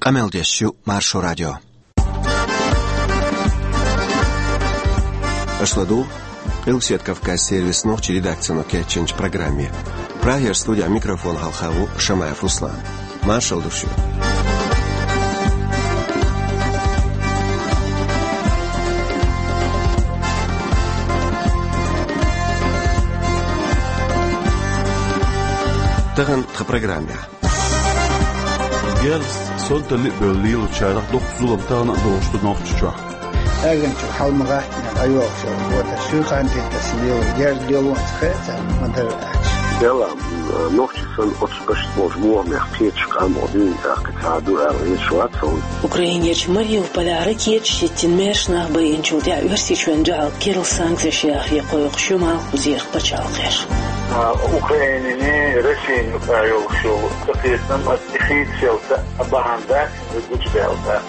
Qameldeshu Marsho Radio. Ашладу Илсет Кавказ сервис ночи редакцию кетченч программе. Прагер студия микрофон Халхаву Шамаев Руслан. Маршал душу. Таган в программе. Герс сонта либерлил чарах дох зулам тана дошто нохчча. Агент халмага айош вот шухан тесмил герс делон схета мадерч. Дела нохчсан отспешмо жмуамях печка модин акаду аришуатсон. Украинеч Марию поляракеч тинмешна баинчултя версичвенджал Кирилл санкцияшях якоюк шумал узир пачалхеш. Украине Россия ayoluşu Türkiye'den atışıysa abahanda güçlüyorlar.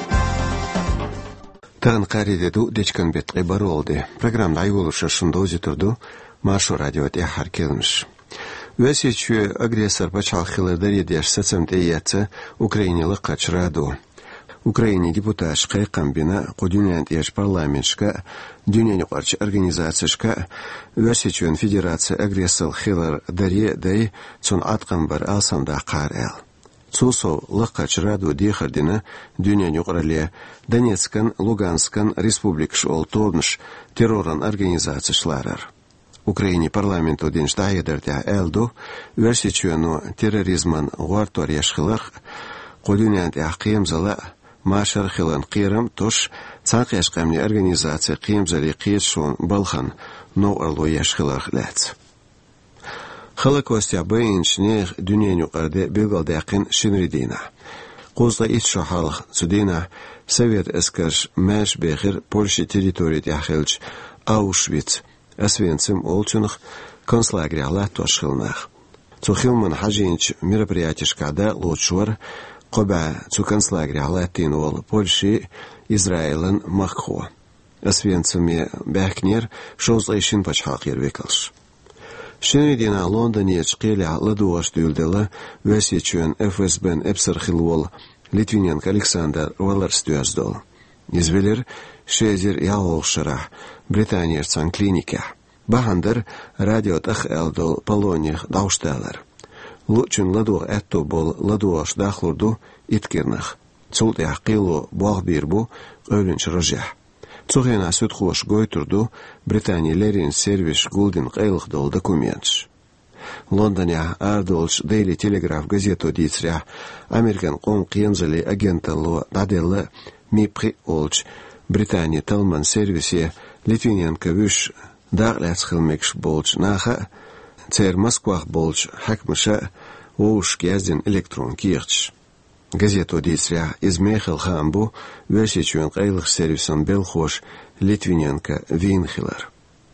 Тан қариdedu дечкан бет ибаролды. Программа ayoluşa şundozi turdu. Marsho Radio tehar kelmiş. Весечу агрессор пачалхилы даридеш сацамтеяца Украинилы качраду. Украине депутат шкайкамбина кодюнянт еш парламентшка дюняни qarşı организацияшка Весечуен федерация агрессор хилар даре дай цун атқан бар алсанда қарел. Цусо лыққачраду дихардина дюняни қорале Донецкан, Луганскан республикш олтовныш терроран организацияшларар. Украине парламенту денштайдерте элду Весечуену терроризман гуарторияшхилар кодюнянт яқимзала Машар хилан қирам тош цанқяш қамни организация қимзали қиетшон балхан ноуарлу яшхилар ләц. Холокостя бейншнех дюненю қарде белгалдақин шинридина. Қозла итшо халық судина Совет эскаш мәш бехир Польши территорият яхилч Аушвиц Освенцим олчунах концлагеря латошхилнах. Цухилман хажинч мероприятишкада лучшуар Коба цуканцлагеря латин ол Польши Израилен Маххо. Освенциме бәкнер шозлайшин пачхақир векалш. Шенридина Лондоне чқиля ладуаш дюлдела Весечуен ФСБн эпсархилвол Литвиненко Александр Валарстюаздол. Извелер шезер яолшара Британия цанклиника. Бахандер радиот ах элдол полоних даушталар. Лучун ладуах этто бол ладуаш дахлурду иткернах. Цулт яқилу бағбирбу өлінч рожах. Цухена сүтхуаш гойтурду Британия лерин сервиш гулдин қайлықдол документш. Лондоня ардолш Daily Telegraph газету дицря Американ қом қиензали агенталу наделла мипхи олч Британия талман сервисе Литвиненко виш дағляцхилмекш болч наха Цер Москвах болч хакмыша оуш гездин электрон кирч. Газету дицря измехал хамбу Весечуен қайлық сервисан белхош Литвиненко Винхилар.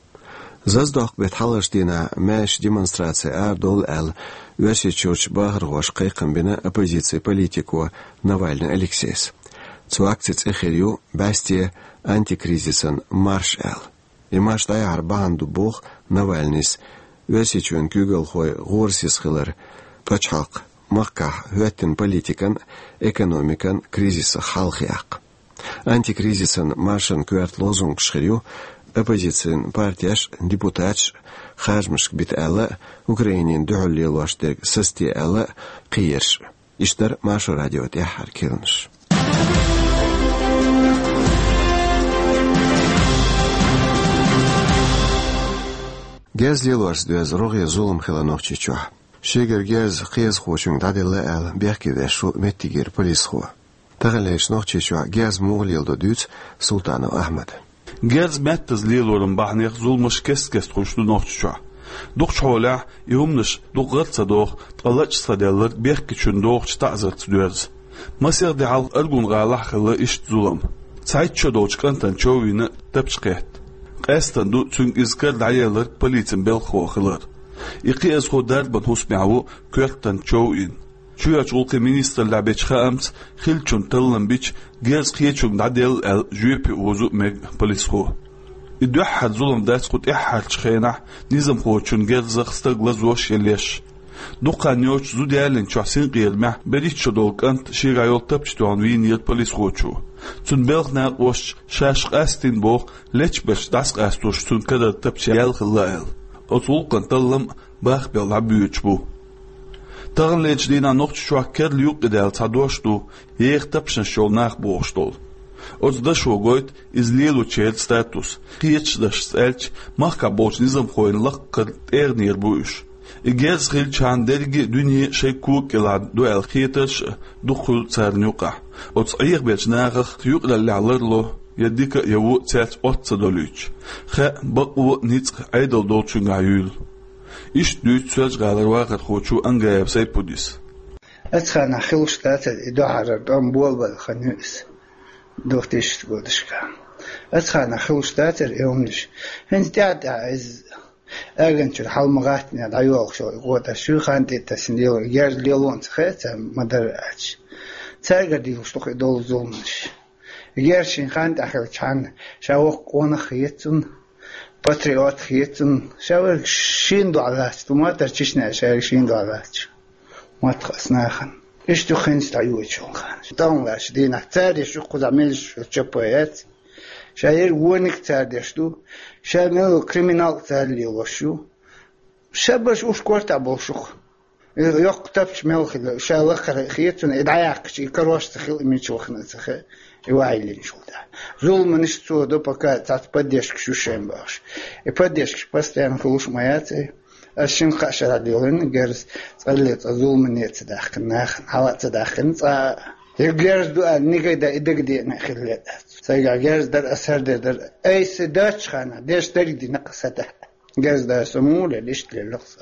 Заздох бет халаштина мәш демонстрация ардол әл Весечуч бағырғош қайқамбина оппозиция политику Навальный Алексейс. Цуакциц эхерю басте антикризисан марш әл. Имаш даяр бағанду бұқ Навальнийс Весечуен күгіл хой ғорсис қылыр пачхақ маққа хөттін политикан, экономикан кризисы халқияқ. Антикризисан маршан күәрт лозунг шқырю оппозицион партияш депутатш хажмышк бит әлі Украинин дүхіллелуаштек сісте әлі қиерш. Иштар Машу радио тяхар келіш. Гез лелуаш дөз роғи зулым хиланов чичуа. Шегер гез қиез хочун дадылы әл бәкі вәшу меттигер полис ху. Тағылайш нох чичуа гез мұғлелді дүйц Султанов Ахмад. Гез мәттіз лелуарым бахнех зулмыш кес-кес құшты нохчча. Дуқ чола иумныш дуқ ғырца дуқ тқалач садалыр бәкі чүн дуқч ta'зырт дөз. Масерді халq ыргун ғалах қылы ишт зулым. Цайтчо доқчқантан човины тәпчқет. Қәстан ду цүн изкар дайалыр полицин бел хоқылыр. Иқи از خود درد بن حسمعو كوكتن چوئين شوياش غلقي منيستر لعبيش خامس خلچون تلن بيش جيرز خيچون داديل جويبي وزوء ميگ بوليس خو إدو أحد ظلم داس خود إحال شخينح نظام خوچون جيرز استغلز وش يليش Duqan yoç zudiyalin çasin qiyelmeh beriç çodolkant şirayol tapçtuan viniyet polis xoçu. Tun belgna qoş şaşq astin boq leçbeş dask astuş tun kadar tapçyal xillal. Otulqan tallam bax bel büyüç bu. Tağın leçdina noqç şuakker liyuq edel tadoştu yeğ tapşın şolnaq boğuştol. Ozda şogoyt izlilu çel status. Qiyeçdaş selç mahka boç nizam xoyinlaq qad ernir buyuş. İgez xil çan dergi dünya şey kuk elad duel xiyetaş dukhul tsarnyuqa. Ots ayıq belçnağıq yuqlallarlo yedika yavu tsats otsa dolüç. Xa baqu nitq aydol dolçungayul. İş düç söz qalar vaqt xoçu angayab saypudis. Atxana xilştat idaharar dam bolbal xanus. Doxtish godishka. Atxana xilştat eomnish. Hentad az أجنش الحلمغاتنا دايوق شو قوة شو خانتي تسنيو جرز ليلون تخيت مدرعش تاجر ديو شتوق دول زولمش جرشين خانت أخر كان شاوق وانا خيتون باتريوت خيتون شاوق شين دعالات وما ترتشنا شاوق شين دعالات ما تخصنا خان إيش تخنس دايوق شو خان دون لاش دينا تاري شو قزاميل شو تشبويات شاير ونك تاردشتو شامل كريمنال تارلي وشو شابش وش كورتا بوشخ يق تبش ملخ شالخ خيتون ادعاق شي كروش تخيل من شوخنا تخ يوايلين شو ده ظلم نشتو دو пока تاتبديش شو شيم باش يبديش постоянно خلوش ماياتي الشين قاشر ديولن جرس صليت ظلم نيت داخلنا حوات داخلنا يجرس دو نيجا إدقدي نخلت سيجا جرس در أثر در أي سداش خانة ديش تجدي نقصته جرس در سمولة ليش للقصر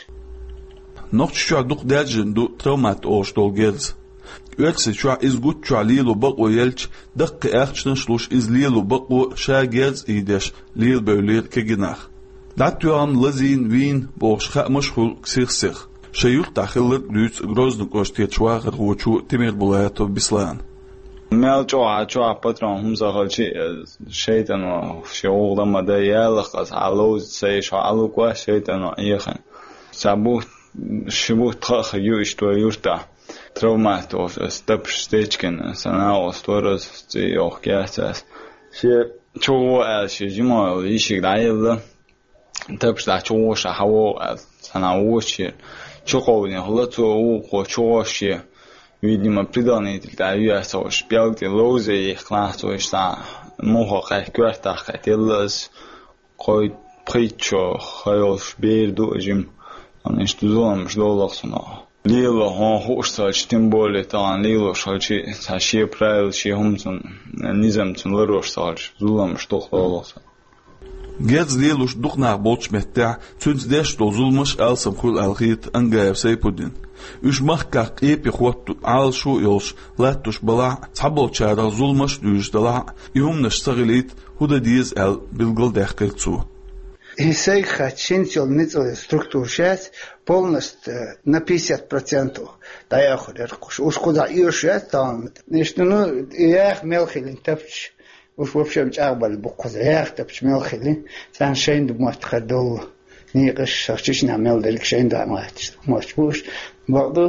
نقش شو دوق داجن دو ترومات أوش دول جرس يلش شو إزجوت شو ليلو بقو يلش دق أخشن شلوش إز ليلو بقو شا جرس إيدش ليل بولير كجناخ داتيوان لزين وين بوش خا مشغول كسيخ شيوخ داخل لوت غروزن قشتيت شواغر وچو تمر بولاتو بسلان مال جوا باترون هم زغلشي شيطان شوغ لما دا يالخ علوز سي شو علو قوا شيطان يخن سابو شبو تخ يوش تو يورتا ترومات او ستيب ستيجكن سناو ستورز سي اوكياسس شي شو شي جمو يشي دايل تبش دا شو شهو سناوشي чоковне холото у хочоши видимо приданитель да юасош бялди лозе их классош та мохо кайквартах кайтелс кой причо хаёш берду жим анеш тузом ждолохсуно лило хон хошсач тем более тан лило шачи саши правил шехумсон низамсон лорошсач зулам штохлолоса Gets lielus duchnach bolchmetta, zuns desh dozulmush alsam khul alghit angayab saypudin. Ush mahkak epi khwattu al shu yosh, lattush bala, tabol chara zulmush dujdala, ihumnash sagilit, huda diz al bilgul dehkirtsu. Исей хачинчил ницел структур сейчас полностью на 50%. Да я ходеркуш. Уж куда иошет там. Нечто ну я мелхилин тапч. وش وفش بتقبل بقزاق تبش ملخلي سان شين دم تخدو نيقش شش نعمل ذلك شين ده ما تشوش برضو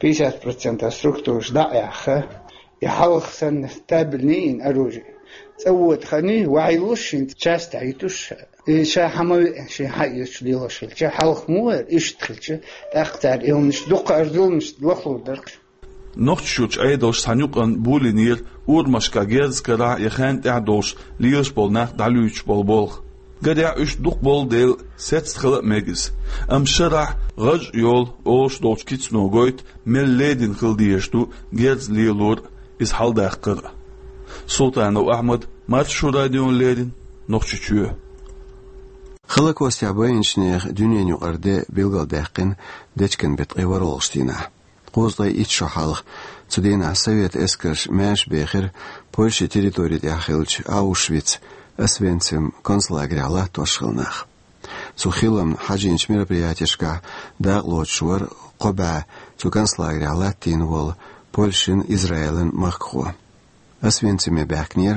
50% ستركتورش ضايعة يحلق سن تابلنين أروجي سوت خني وعيلوش انت شاست عيتوش شا حمل شي حيش ليلوش شا حلق مور ايش تخلش اختار يوم مش دق ارزول مش لخلو درك Nochtschutz eidosh sanjuqan bulinir urmashka gezkara yechant adosh liers bol nach daluch bol bol gada ush duq bol del setst khla megis am sharah gaj yol osh dochkits no goit melledin khildiyeshtu gez lielur is haldaqir Sultan Ahmad marshura dion ledin nochtchuchu خلق وستعبينشنيخ دنيا نقرده بيلغل داقن دچكن بيت قيورولشتينا قوزداي إتشو حالخ تدينا سويت اسكرش ماش بيخر بولشي تريتوري داخلش أوشويتس أسوينتم концлагерь على توشخلناخ سوخيلم حاجينش мероприятишка داغلوت شور قبع تو концлагерь على تينوال بولشين إسرائيلن مخخو أسوينتم باكنير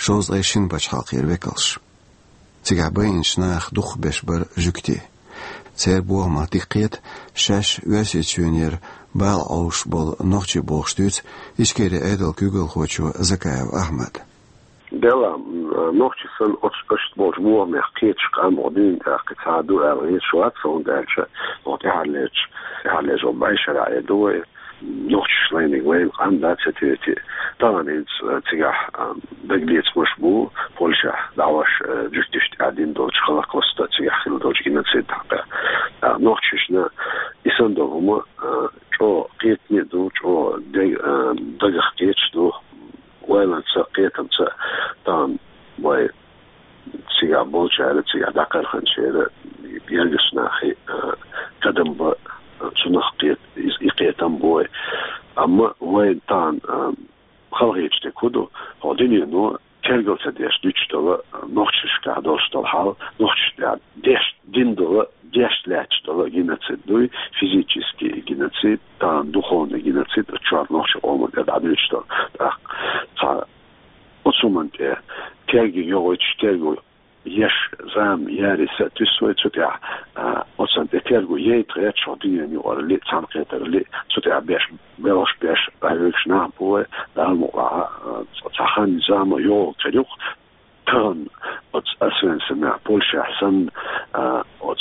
شوزدايشين باش حالقير وكلش تيغابينش ناخ دوخ بشبر جوكتي سير بوه ما تقيت شاش واسيتشونير بال أوش بول نوخشي بوغشتوت إشكيري أيدل كوغل خوشو زكايو أحمد دلا نوخشي سن أشت بوش موه مخيتش قام ودين قتادو أغير شوات فون دالش وتحليش وبايش رأي دوي نوخش ليني وين قام دات ستيتي طبعا تيجح بقليت مشبو بولشة دعوش جكتش قاعدين دوش خلق وسط تيجح خلو دوش جينا تسيد حقا نوخشنا يسندو هما جو قيتني دو جو دقخ قيتش دو وين قيتم طبعا واي تيجح بولشة تيجح دقر خنشيرة يلقس ناخي قدم با سنخ قيتم بوي أما وين تان خلقيتش تكودو هوديني نو كرجل تديش ديشتولا نوخش كادوش تالحال نوخش ديش ديندولا ديش لاتشتولا جيناتسيد فيزيكيسكي جيناتسيد تان دуховный геноцид чар нохш олмод адичто та отсумант керги йогоч керго еш зам яриса тусвойтя отсант керго ейтрэ чодиен орли цанкетерли цутя беш белош беш айршна бо далмо цахан зам йо кедух тан от асенсна Польша сан от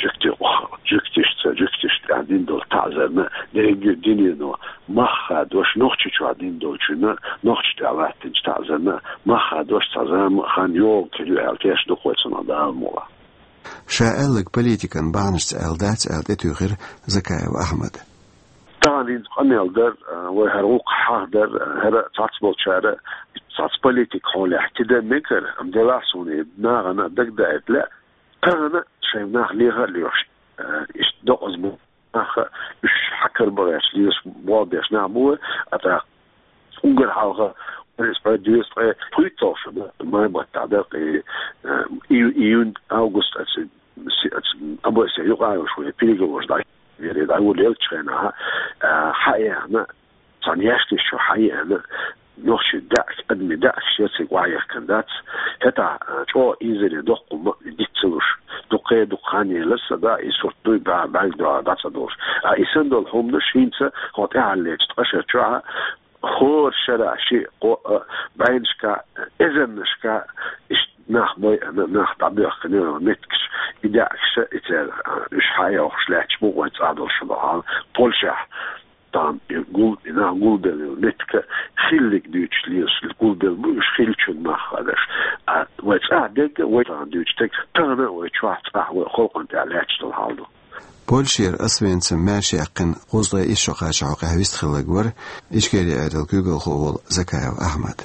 جكتش عندين دول تعزرنا نرجع دينينو مخا دوش نوخش عندين دولشنا نوخش تعلاتين تعزرنا مخا دوش تعزرنا خان يوم كيلو الكاش دخوتنا دالمولا شاءلك بوليتيكان بانش الدات الدتوغير زكايو أحمد طبعا أنا أقدر وهروق حاضر هذا تعصب شارع تعصب بوليتيك حول احتدام مكر أم دلاسوني ناغنا دقدقت لا أنا شيء ناخ ليها ليش دقز مو ناخ مش حكر بغاش ليش واضح نعموه أتا أنقل حلقة بالنسبة لديوس بريتوش ما بتعدق يون أغسطس أبو سيوقع شوية بيجوش ده يريد أقول لك شيء حقيقة صنيعتي شو حقيقة نوخش داك أدمي داك شيء وعيك كندات هتا شو إيزري دقم ديتسوش دقي دقاني لسه دا يسوت دوي بعد دا تصدوش يسندل هم نشينته هو تعلق تقشر شو خور شرع شيء بعينشكا إذنشكا ناخ طبيعة كنيرة نتكش إداكش إتال إش حياة وخشلاتش مو ويتعادل شبهان بولشة طعم يقول إنا نقول بل نتك خلك دوش ليس يقول بل مش خلشن ناخ هذاش ويتعادل ويتعادل دوش تك تانا ويتشوحت ويخلقن تعلاتش تلحالو بولشير أسوين ماشي أقن قوزلا إيشو قاشعو قهويست خلقور إشكالي عدل كوغل خوول زكايو أحمد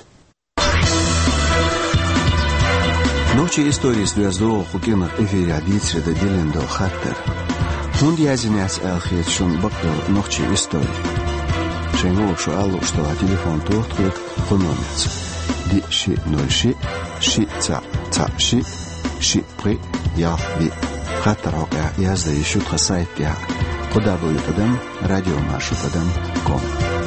نوچي истории связывал хукинах эфире адитсре да дилендо хаттер. Хунд язинец элхет шун бактор ночи истории. Шенгу шуалу что телефон тухтхук хономец. Ди ши 06 ши ца ши ши при я ви. Хаттер хока язда ишут сайт я. Куда вы тадам радио машу тадам ком.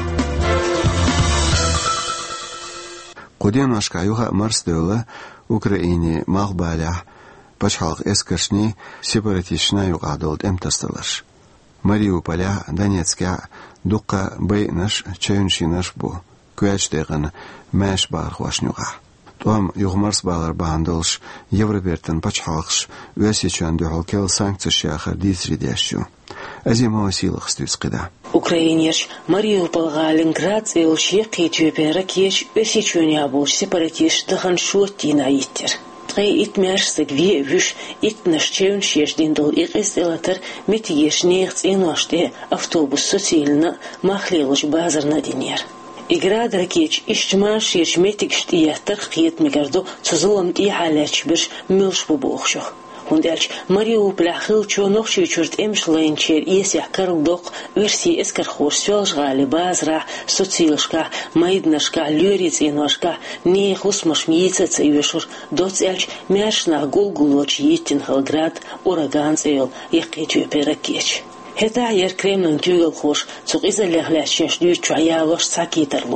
Куден ашкаюха марсдöла Украине махбалях пачхалq эскершни сепаратистна юqadolд эмтасталаш. Мариуполя Донецка дуққа байнаш чайуншинаш бу. Куячдеган мәш бар хвашнюга. Том югмарс балар бандылш Европертен пачхалqш өсечен дөхалкел санкция шахар дисридяшу. Азима силах стюцқида. Украинеш Мариуполга Ленинград элши қитюпера кеш өсечен ябуш сепаратист дхан шуттина иттер. Трей итмерсек ви виш итнашчевн шештиндл иқистелатер метиеш нехц иноште автобус социально махлелуш базарна денер. Иград ракеч ищман шеш метик штиятер қиет мегарду цузулам ти халач биш милш бубохшох. Хундалч Мариуполя хилчо нохши чурт эмшлайнчер есях карлдоқ версии эскер хорсвелш гали базра социалшка майднашка люриц иношка не хусмаш миецец юшур доцелч мяшна гулгулоч еттин Халград ураганцел яқетю перакеч. Хета ер Кремлин тюгел хош цуқ изалехляшеш дючу аялош сакитерло.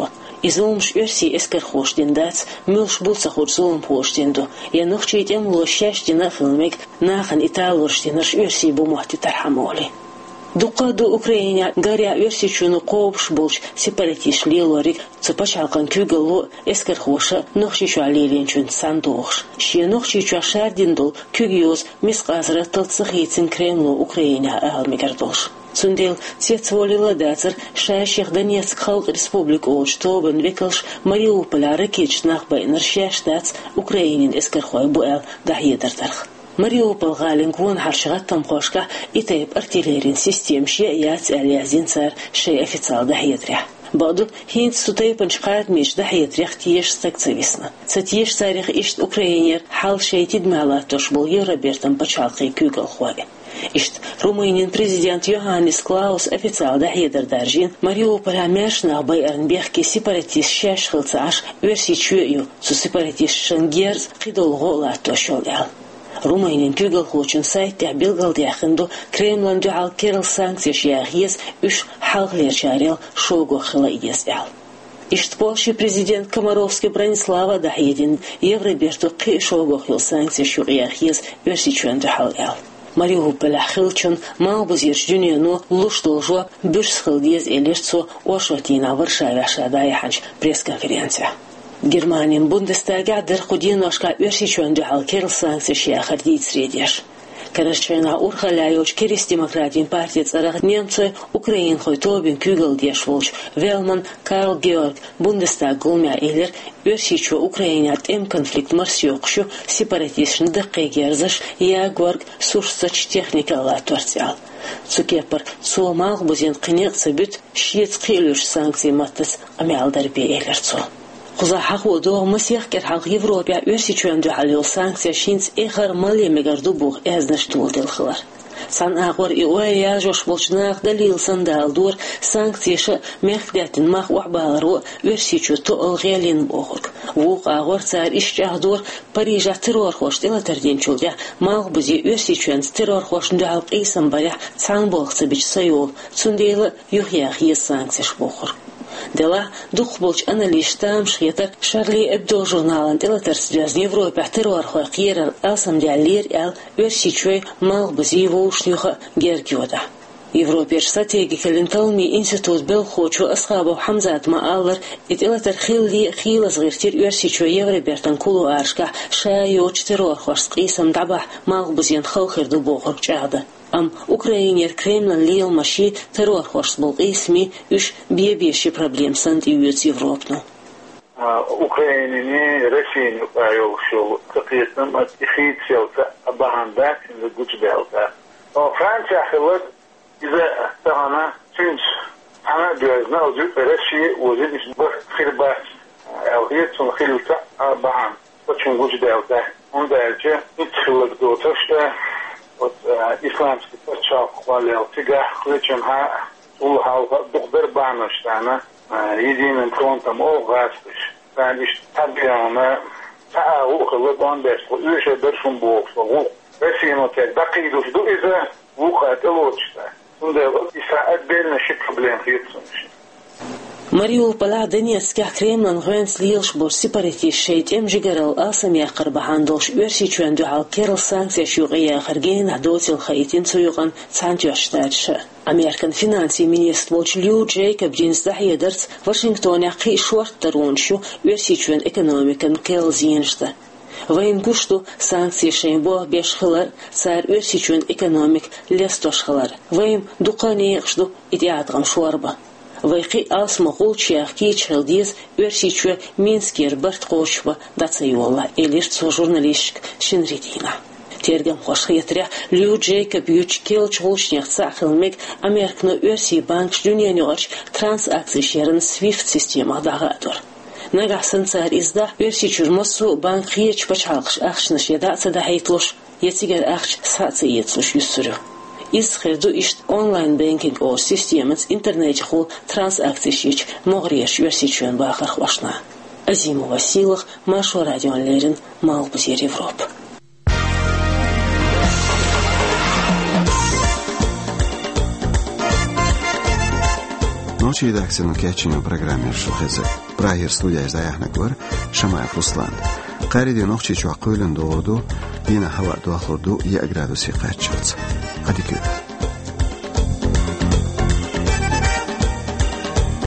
Изолмш версии эскерхоштин дац, милш буцахур золом поштинду. Я нохчит эмло шештина филмик, нахан италурштинаш версии бумахти тархамоли. Дукаду Украине горя версии чуну ковш болш сепаратиш лилорик, цепачалкан кюгело эскерхоша нохчичу алилин чун сандохш. Ши нохчичу шардиндул кюгиоз мисказра тылцахицин Кремлу Украине алмигардолш. Цундел цветцволила дацер шайших Донецк халк республик Олштобен векалш Мариуполя ракеч нахбайнер шештац Украинин эскерхой буэл дахидертарх. Мариупол галингвон харшгат тамхошка итайб артиллерин систем шеяц алязин цар шей официал дахидря. Баду хинц тутайпанч қад меш дахидрях тиеш стакцевисна. Цатиеш царих ишт Украинер хал шейтид малатош был Евробертам пачалқи кюгал хуай. Ишт Румынин президент Йоханнес Клаус официал дахидр даржин Мариуполя мяшна байарнбехки сепаратист шешхылцаш верси чую су сепаратист шенгерз қидолго латошол ял. Румынин кюгал хочин сайтте билгалдяхынду Кремлен дуал керл санкцияш яхиес үш халглер чарел шого хыла иес ял. Ишт Польши президент Комаровский Бронислава дахидин Евроберту қи шого хыл санкцияш яхиес верси чуен дуал ял. Мариуполя хылчын малбузирш дюнену луштолжо бюрсхылдез элешцо ошотина Варшавя шадаяханч пресс-конференция. Германин Бундестага дырхудиношка версичуан дуал керл санкцияш яхардит средеш. Карашчена урхаляйоч керес демократин партия царах немцы Украин хойтобин кюгал деш волч Велман Карл Георг Бундестаг гулмя элер версичу Украина тем конфликт марсиокшу сепаратишн дакегерзаш ягорг сурсач техника латварциал. Цукепар цуамал бузин қинеқсы бүт шиец қилюш санкции маттас амялдарби элерцу. Кузахах удо масих керхах Европа версичуан дуалил санкция шинц эхар мали мегарду бух эзнештул делхлар. Сан агор и оя жош болчнах далил сандалдур санкцияша мехдятин мах уахбалару версичу то алгелин бохук. Вух агор цар ишчахдур Парижа террор хош дела тердинчулдя мал бузи версичуан террор хош дуал қисам баря цан болхсы бич сайол цундейла юхях ес санкцияш бохур. Дела дух болч аналиштам шхетер Шарли Эбдо журналан телатерс в Европе террор хойкирал асам диалир эл версичуй мал бузи воушнюха гергиода. Европе стратегик ленталми институт бел хочу асхабу Хамзат Мааллар ителатер хила згиртир версичуй Евробертан кулу аршка шайоч террор хош қисам даба мал бузин халхирду бохор чада. Ам Украинер Кремлен лил маши террор хош был ismi үш биебеши проблем сант юец Европну. Украине Россия ayolşul kıtıyetnem atихит селта абаханда in güç belta. O Fransa hılı bize tahana çünkü ana diyorlar o Rusya وجد bu xirbat elhiyet son xilta abahan. Очень güç belta. Onda elçe itxillik doğuşta İslamski paçak valel tigah kılıçın ha ul halka doktor banıştana yediğinin frontam o gazmış. Ben işte tabiğına taavuk kılıdan beşko üyüşe derşun boğuşta bu Rusya'nın otel bakiduş du ize vukat eloçta. Bunda isaat belne şi problem yetsunmuş. Мариуполя Донецких Кремлен гвенс лилш бор сепаратист шейтем жигарал асам яқыр бахандолш версичуан дуал керл санкция шугия харген адотил хаитин цуюган цантюаштадша. Американ финанси министр волч Лью Джейкоб Динсдахия дерц Вашингтоне қи шуарттаруншу версичуан экономикан кел зинжда. Вайн гушту санкции шейнбо бешхылар цар версичуан экономик лестошхылар. Вайн дуканеяқшду идиатгам шуарба. Вайқи асма гулчиях кичхелдиз версичуа Минскер Бартқошва дацайола элишцу журналистик шинридина. Тергем хошхетря Лью Джейкоб Ючкел чолшнях цахылмек Америкну версии банк ждюнянёрч трансакции шерен SWIFT система дагадор. Нагасан цар изда версичур масу банк хеч пачалқш ахшнаш ядаца да хейтлуш етигер ахш сацы етслуш юссурю. Изхерду ишт онлайн банкинг о системец интернет хул трансакции шич могреш версичуен бахар хвашна. Азимова силах Машу радионлерин Малбузер Европ. Noći redakcijnu kećenju programir Šuheze. Brahir studija izdajaxna gvar, Šamayev Ruslan. Qaridi noqchichu aqoylun doğurdu, yine hava duaxurdu 2 gradus qaççılca. Hadi köp.